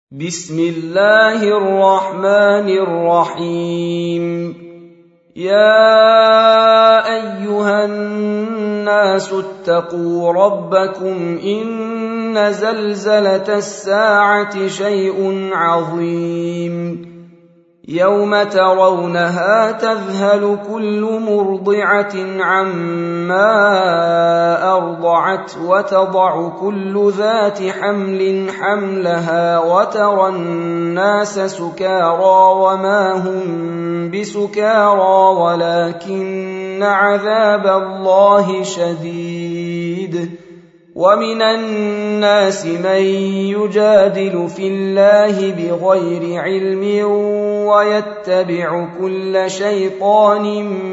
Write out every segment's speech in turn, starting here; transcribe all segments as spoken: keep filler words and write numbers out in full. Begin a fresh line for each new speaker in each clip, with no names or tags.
بسم الله الرحمن الرحيم. يا أيها الناس اتقوا ربكم إن زلزلة الساعة شيء عظيم يوم ترونها تذهل كل مرضعة عما أرضعت وتضع كل ذات حمل حملها وترى الناس سكارى وما هم بسكارى ولكن عذاب الله شديد. ومن الناس من يجادل في الله بغير علم ويتبع كل شيطان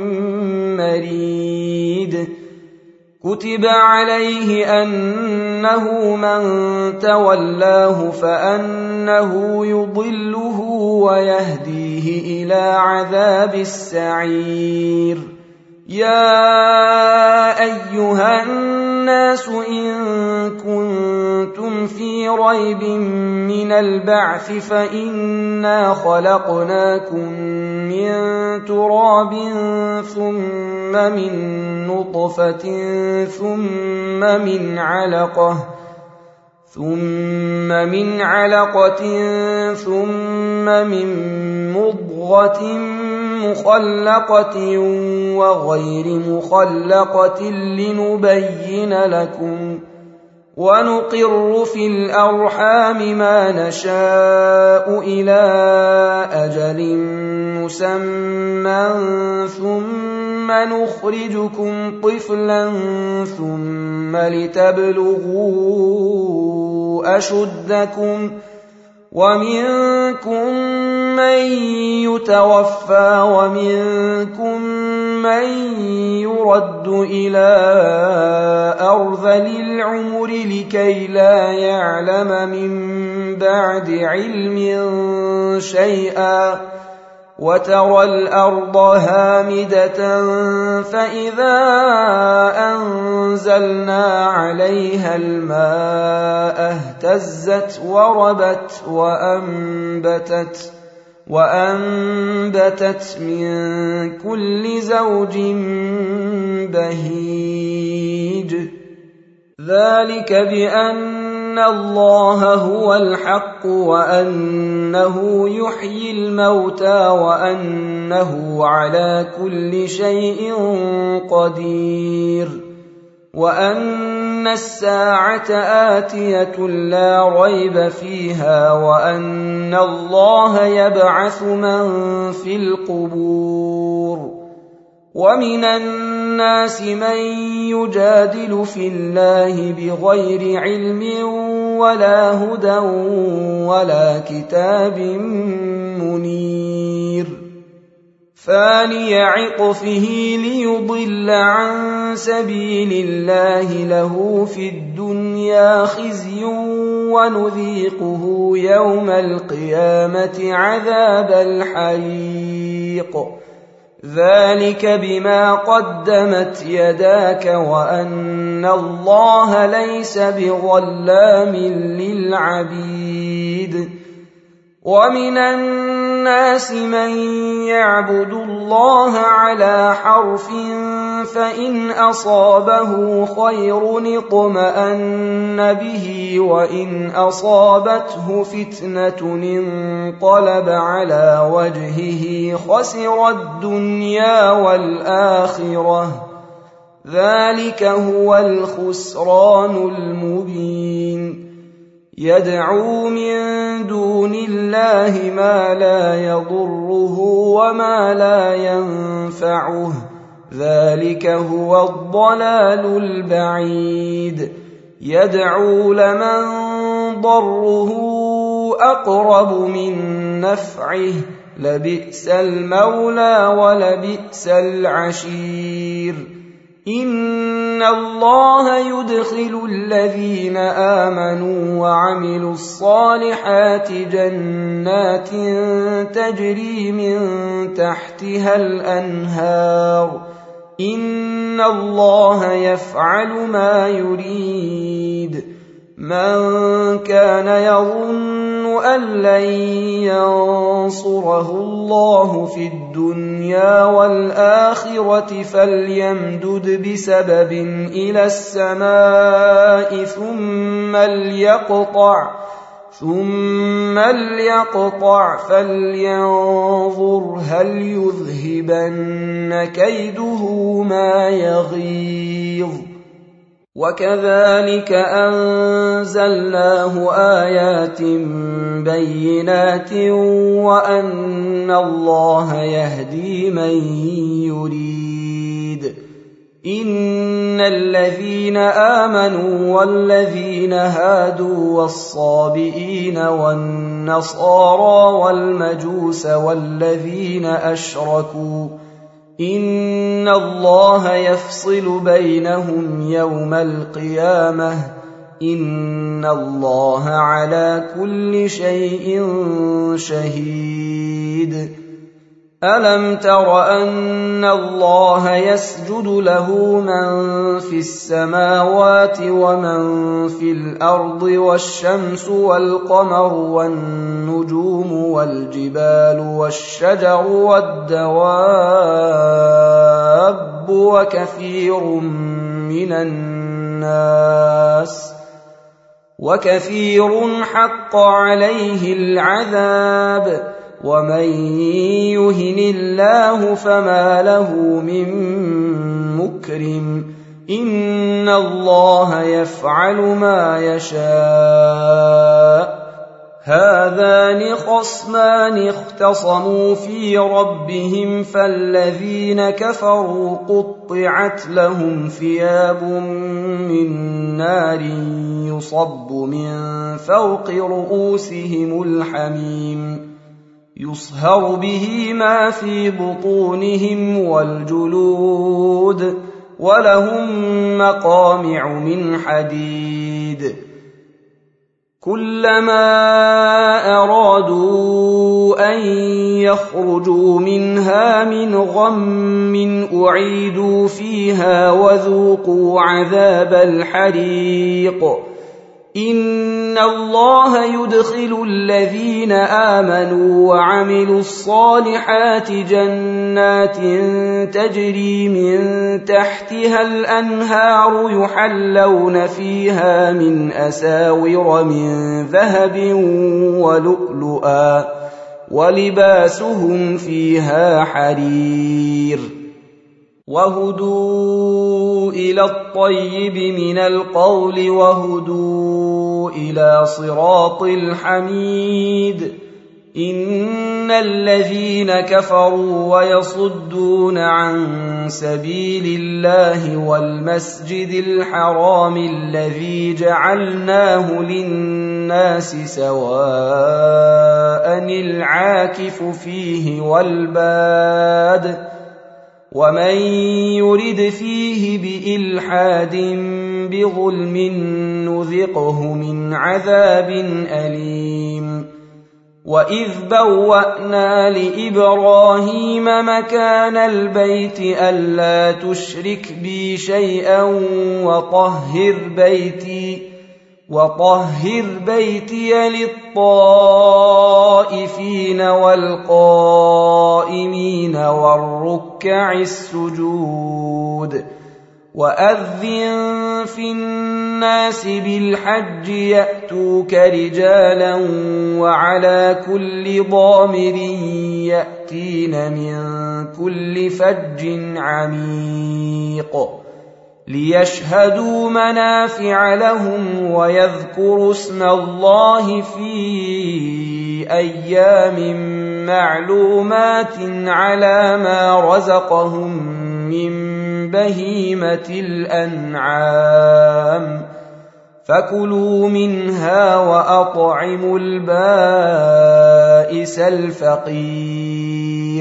مريد. كتب عليه أنه من تولاه فأنه يضله ويهديه إلى عذاب السعير. يا أيها الناس إن كنتم في ريب من البعث فإنا خلقناكم من تراب ثم من نطفة ثم من علقة ثم من علقة ثم من مضغة مخلقة وغير مخلقة لنبين لكم ونقر في الأرحام ما نشاء إلى أجل مسمى ثم نخرجكم طفلا ثم لتبلغوا أشدكم ومنكم من يتوفى ومنكم من يرد إلى أرذل العمر لكي لا يعلم من بعد علم شيئا. وترى الأرض هامدة فإذا أنزلنا عليها الماء اهتزت وربت وأنبتت وأنبتت من كل زوج بهيج. ذلك بأن الله هو الحق وأنه يحيي الموتى وأنه على كل شيء قدير وأن الساعة آتية لا ريب فيها وأن الله يبعث من في القبور. ومن الناس من يجادل في الله بغير علم ولا هدى ولا كتاب منير. ثاني عطفه ليضل عن سبيل الله له في الدنيا خزي ونذيقه يوم القيامة عذاب الحريق. ذلك بما قدمت يداك وأن الله ليس بظلام للعبيد. ومن الناس من يعبد الله على حرف فإن أصابه خير اطمأن به وإن أصابته فتنة انقلب على وجهه خسر الدنيا والآخرة. ذلك هو الخسران المبين. يدعو من دون الله ما لا يضره وما لا ينفعه. ذلك هو الضلال البعيد. يدعو لمن ضره أقرب من نفعه لبئس المولى ولبئس العشير. إن الله يدخل الذين آمنوا وعملوا الصالحات جنات تجري من تحتها الأنهار. إن الله يفعل ما يريد. من كان يظن أن لن ينصره الله في الدنيا والآخرة فليمدد بسبب إلى السماء ثم ليقطع ثم ليقطع فلينظر هل يذهبن كيده ما يغيظ. وكذلك أنزلناه آيات بينات وأن الله يهدي من يريد. إن الذين آمنوا والذين هادوا والصابئين والنصارى والمجوس والذين أشركوا إن الله يفصل بينهم يوم القيامة إن الله على كل شيء شهيد. ألم تر أن الله يسجد له من في السماوات ومن في الأرض والشمس والقمر والنجوم والجبال والشجر والدواب وكثير من الناس وكثير حق عليه العذاب ومن يهن الله فما له من مكرم إن الله يفعل ما يشاء. هذان خصمان اختصموا في ربهم فالذين كفروا قطعت لهم ثياب من نار يصب من فوق رؤوسهم الحميم يصهر به ما في بطونهم والجلود ولهم مقامع من حديد كلما أرادوا أن يخرجوا منها من غم أعيدوا فيها وذوقوا عذاب الحريق. إن الله يدخل الذين آمنوا وعملوا الصالحات جنات تجري من تحتها الأنهار يحلون فيها من أساور من ذهب ولؤلؤا ولباسهم فيها حرير وهدوا إلى الطيب من القول وهدوا إلى صراط الحميد. إن الذين كفروا ويصدون عن سبيل الله والمسجد الحرام الذي جعلناه للناس سواء العاكف فيه والباد ومن يرد فيه بإلحاد بظلم نذقه من عذاب أليم. وإذ بوأنا لإبراهيم مكان البيت ألا تشرك بي شيئا وطهر بيتي وطهر بيتي للطائفين والقائمين والركع السجود. وأذن في الناس بالحج يأتوك رجالا وعلى كل ضامر يأتين من كل فج عميق ليشهدوا منافع لهم ويذكروا اسم الله في أيام معلومات على ما رزقهم من بهيمة الأنعام فكلوا منها وأطعموا البائس الفقير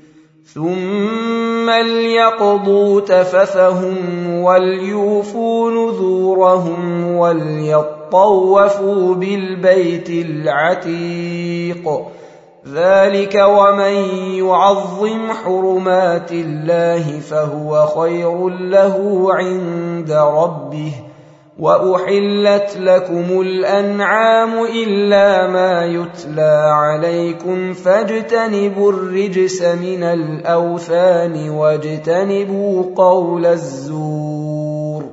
ثم ليقضوا تفثهم وليوفوا نذورهم وليطوفوا بالبيت العتيق. ذلك ومن يعظم حرمات الله فهو خير له عند ربه وأحلت لكم الأنعام إلا ما يتلى عليكم فاجتنبوا الرجس من الأوثان واجتنبوا قول الزور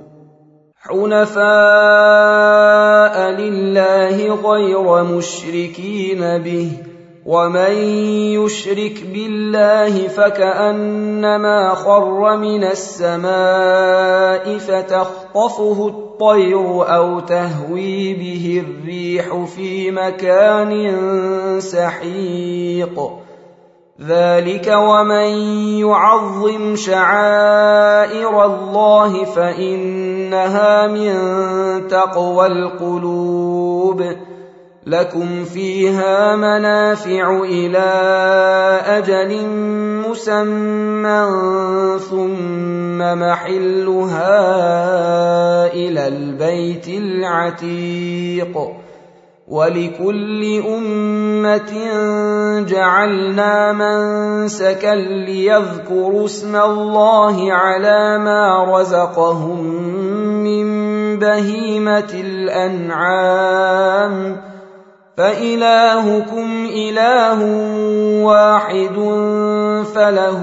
حنفاء لله غير مشركين به ومن يشرك بالله فكأنما خر من السماء فتخطفه الطير أو تهوي به الريح في مكان سحيق ذلك ومن يعظم شعائر الله فإنها من تقوى القلوب لكم فيها منافع إلى أجل مسمى ثم محلها إلى البيت العتيق ولكل أمة جعلنا منسكا ليذكروا اسم الله على ما رزقهم من بهيمة الأنعام فإلهكم إله واحد فله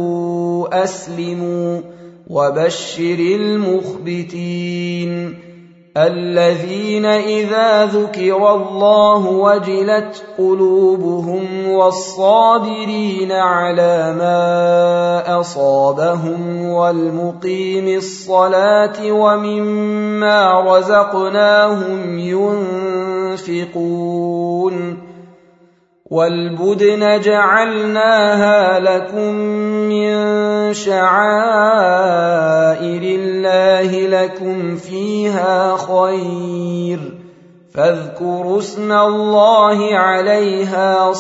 أسلموا وبشر المخبتين الذين إذا ذكر الله وجلت قلوبهم والصابرين على ما أصابهم والمقيم الصلاة ومما رزقناهم ينفقون والبدن جعلناها لكم من شعائر الله لكم فيها خير فاذكروا اسم الله عليها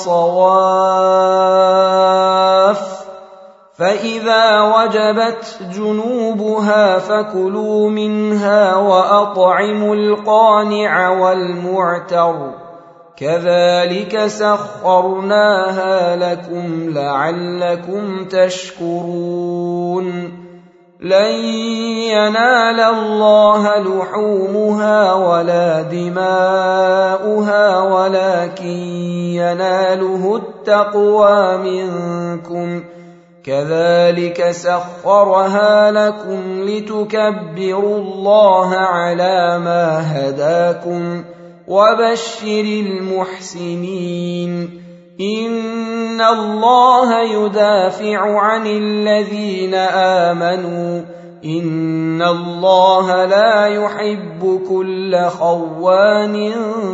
صواف فإذا وجبت جنوبها فكلوا منها وأطعموا القانع والمعتر كذلك سخرناها لكم لعلكم تشكرون لن ينال الله لحومها ولا دماؤها ولكن يناله التقوى منكم كذلك سخرها لكم لتكبروا الله على ما هداكم وبشر المحسنين إن الله يدافع عن الذين آمنوا إن الله لا يحب كل خوان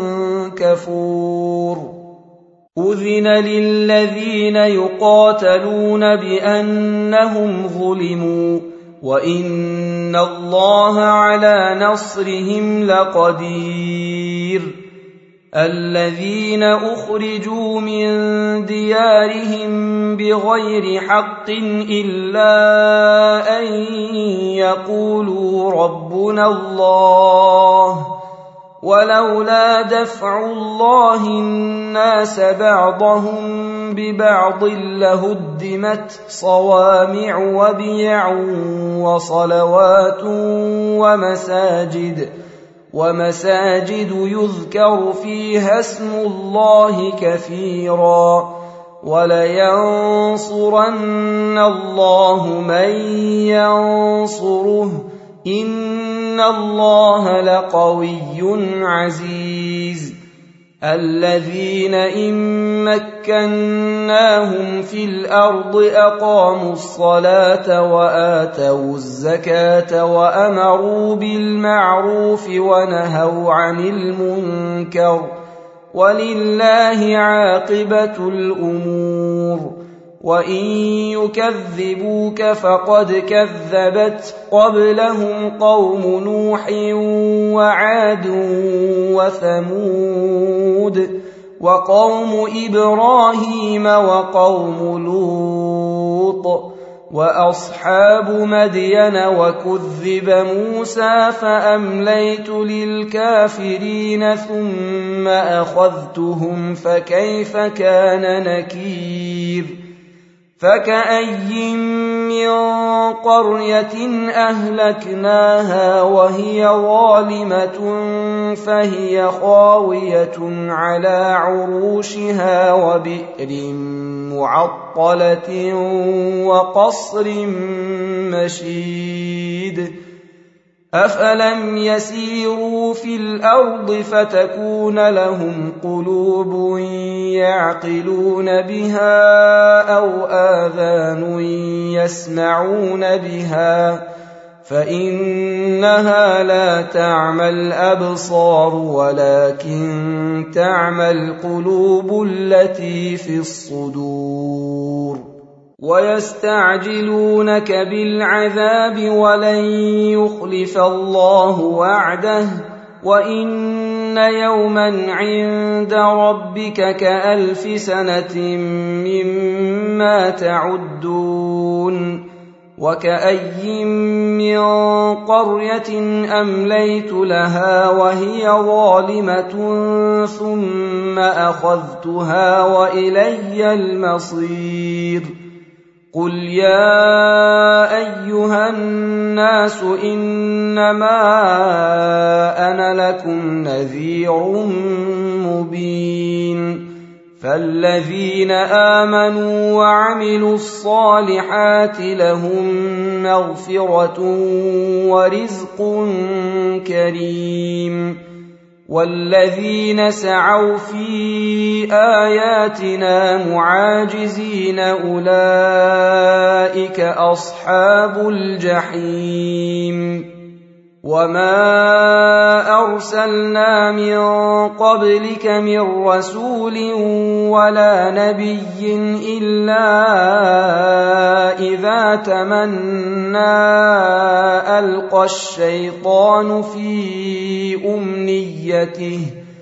كفور أذن للذين يقاتلون بأنهم ظلموا وإن الله على نصرهم لقدير الذين أخرجوا من ديارهم بغير حق إلا أن يقولوا ربنا الله ولولا دفع الله الناس بعضهم ببعض لهدمت صوامع وبيع وصلوات ومساجد ومساجد يذكر فيها اسم الله كثيرا ولينصرن الله من ينصره إن الله لقوي عزيز الذين إن مكناهم في الأرض أقاموا الصلاة وآتوا الزكاة وأمروا بالمعروف ونهوا عن المنكر ولله عاقبة الأمور وإن يكذبوك فقد كذبت قبلهم قوم نوح وعاد وثمود وقوم إبراهيم وقوم لوط وأصحاب مدين وكذب موسى فأمليت للكافرين ثم أخذتهم فكيف كان نكير فكأي من قرية أهلكناها وهي ظالمة فهي خاوية على عروشها وبئر معطلة وقصر مشيد أفلم يسيروا في الأرض فتكون لهم قلوب يعقلون بها أو آذان يسمعون بها فإنها لا تعمى الأبصار ولكن تعمى القلوب التي في الصدور ويستعجلونك بالعذاب ولن يخلف الله وعده وإن يوما عند ربك كألف سنة مما تعدون وكأي من قرية أمليت لها وهي ظالمة ثم أخذتها وإلي المصير قل يا أيها الناس إنما أنا لكم نذير مبين فالذين آمنوا وعملوا الصالحات لهم مغفرة ورزق كريم والذين سعوا في آياتنا معاجزين أولئك أصحاب الجحيم وما أرسلنا من قبلك من رسول ولا نبي إلا إذا تمنى ألقى الشيطان في أمنيته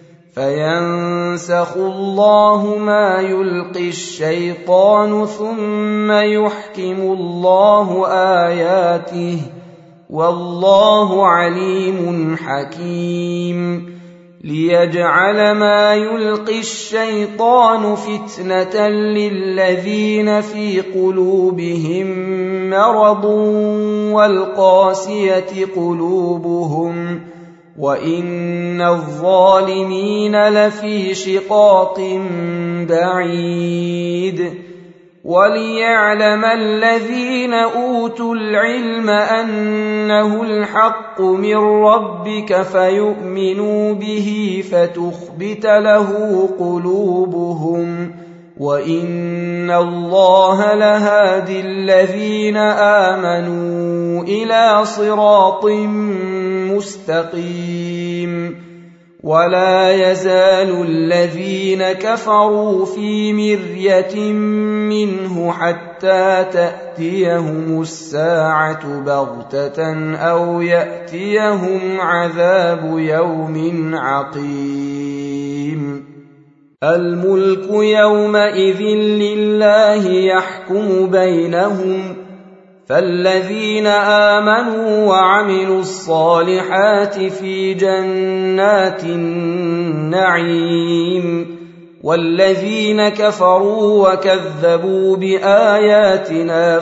فينسخ الله ما يلقي الشيطان ثم يحكم الله آياته والله عليم حكيم ليجعل ما يلقي الشيطان فتنة للذين في قلوبهم مرض والقاسية قلوبهم وإن الظالمين لفي شقاق بعيد وليعلم الذين أوتوا العلم أنه الحق من ربك فيؤمنوا به فتخبت له قلوبهم وإن الله لهادي الذين آمنوا إلى صراط مستقيم ولا يزال الذين كفروا في مرية منه حتى تأتيهم الساعة بغتة أو يأتيهم عذاب يوم عقيم الملك يومئذ لله يحكم بينهم فالذين آمنوا وعملوا الصالحات في جنات النعيم والذين كفروا وكذبوا بآياتنا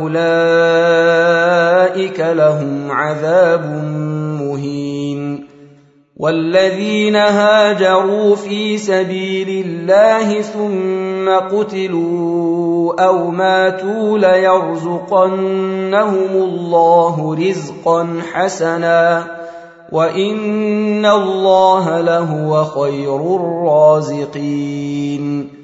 فأولئك لهم عذاب مهين والذين هاجروا في سبيل الله ثم قتلوا أو ماتوا ليرزقنهم الله رزقا حسنا وإن الله لهو خير الرازقين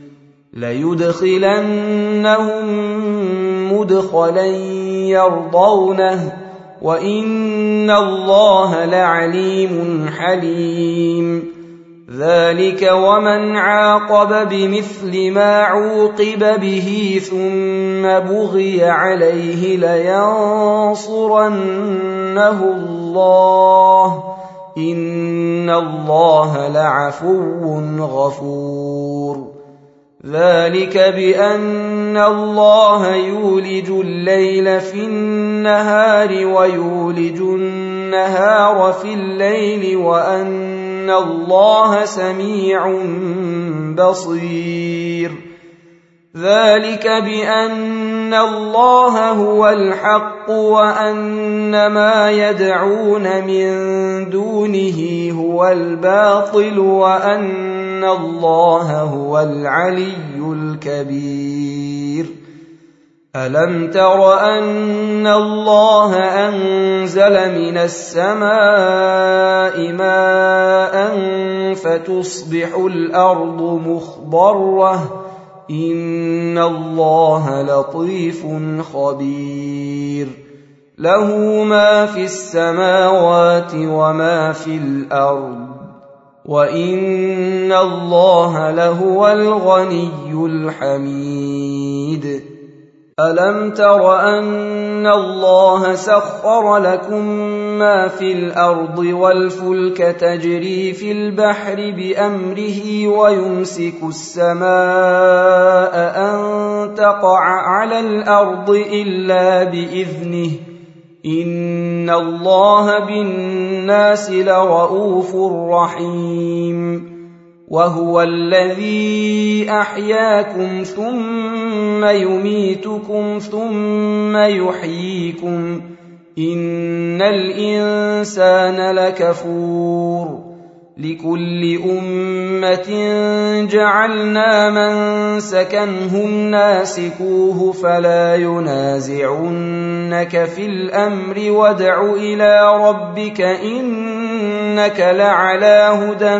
ليدخلنهم مدخلا يرضونه وإن الله لعليم حليم ذلك ومن عاقب بمثل ما عوقب به ثم بغي عليه لينصرنه الله إن الله لعفو غفور ذلك بأن الله يولج الليل في النهار ويولج النهار في الليل وأن الله سميع بصير ذلك بأن الله هو الحق وأن ما يدعون من دونه هو الباطل وأن الله هو العلي الكبير ألم تر أن الله أنزل من السماء ماء فتصبح الأرض مخضرة إن الله لطيف خبير له ما في السماوات وما في الأرض وإن الله لهو الغني الحميد ألم تر أن الله سخر لكم ما في الأرض والفلك تجري في البحر بأمره ويمسك السماء أن تقع على الأرض إلا بإذنه إن الله بالناس لرءوف رحيم وهو الذي أحياكم ثم يميتكم ثم يحييكم إن الإنسان لكفور لكل أمة جعلنا منسكا هم ناسكوه فلا ينازعنك في الأمر وادع إلى ربك إنك لعلى هدى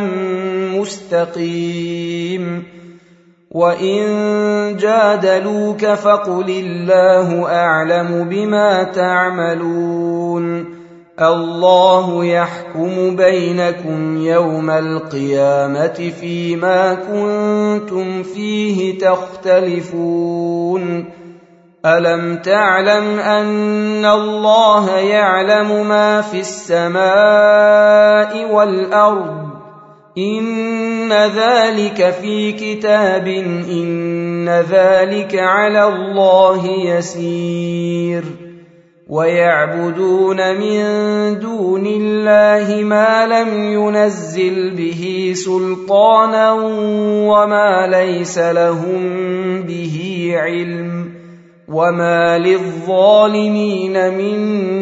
مستقيم وإن جادلوك فقل الله أعلم بما تعملون الله يحكم بينكم يوم القيامة فيما كنتم فيه تختلفون ألم تعلم أن الله يعلم ما في السماء والأرض إن ذلك في كتاب إن ذلك على الله يسير ويعبدون من دون الله ما لم ينزل به سلطانا وما ليس لهم به علم وما للظالمين من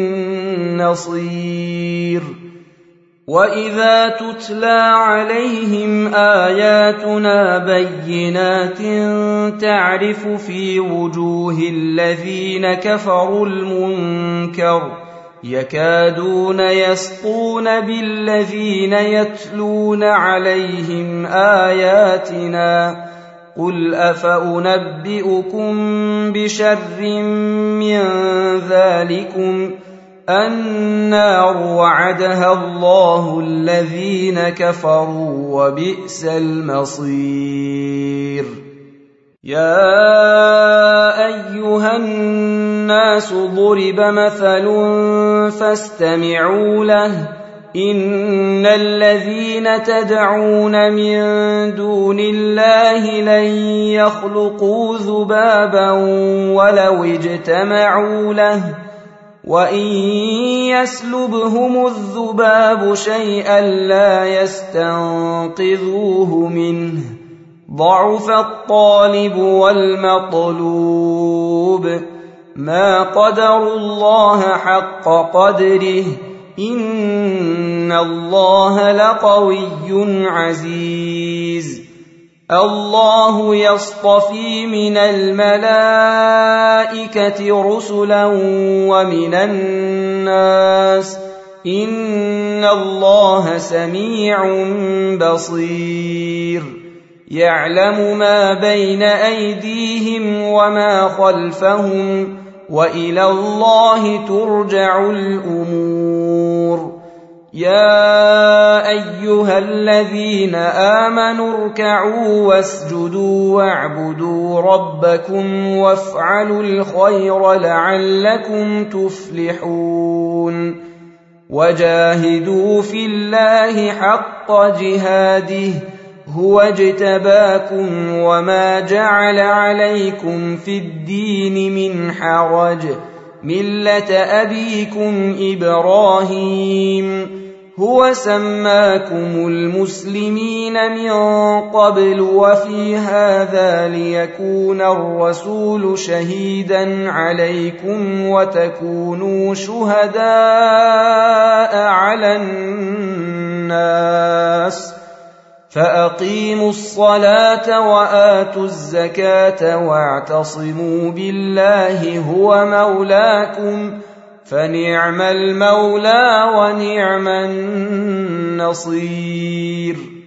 نصير وإذا تتلى عليهم آياتنا بينات تعرف في وجوه الذين كفروا المنكر يكادون يسطون بالذين يتلون عليهم آياتنا قل أفأنبئكم بشر من ذلكم النار وعدها الله الذين كفروا وبئس المصير يا أيها الناس ضرب مثل فاستمعوا له إن الذين تدعون من دون الله لن يخلقوا ذبابا ولو اجتمعوا له وإن يسلبهم الذباب شيئا لا يستنقذوه منه ضعف الطالب والمطلوب ما قدروا الله حق قدره إن الله لقوي عزيز الله يصطفي من الملائكة رسلا ومن الناس إن الله سميع بصير يعلم ما بين أيديهم وما خلفهم وإلى الله ترجع الأمور يا أيها الذين آمنوا اركعوا واسجدوا واعبدوا ربكم وافعلوا الخير لعلكم تفلحون وجاهدوا في الله حق جهاده هو اجتباكم وما جعل عليكم في الدين من حرج ملة أبيكم إبراهيم هو سماكم المسلمين من قبل وفي هذا ليكون الرسول شهيدا عليكم وتكونوا شهداء على الناس فأقيموا الصلاة وآتوا الزكاة واعتصموا بالله هو مولاكم فنعم المولى ونعم النصير.